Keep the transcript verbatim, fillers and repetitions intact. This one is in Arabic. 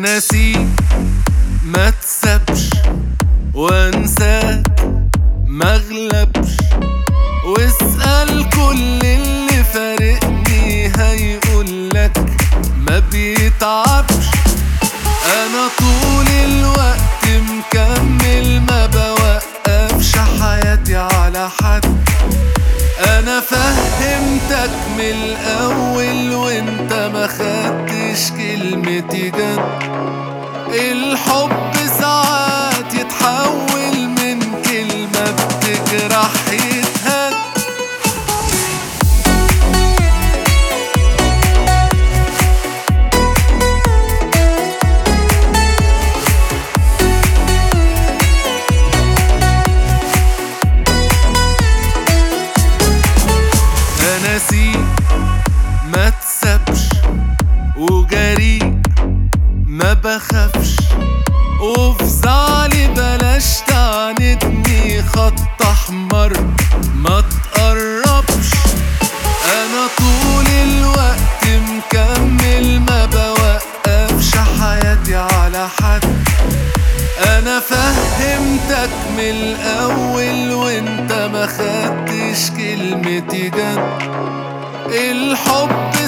نسيك ما تسبش وانساك مغلبش، واسأل كل اللي فارقني هيقولك ما بيتعبش. انا طول الوقت مكمل ما بوقفش حياتي على حد. انا فهمتك من الاول وانت ما خدتش كلمتي جد. الحب ساعات يتحول من كلمة بتجرح يتهد. نسيك ما تسبش وجريء ما بخافش، وفي زعلي بلاش تعاندني خط احمر ما تقربش. انا طول الوقت مكمل ما بوقفش حياتي على حد. انا فهمتك من الاول وانت ما خدتش كلمتي جد. الحب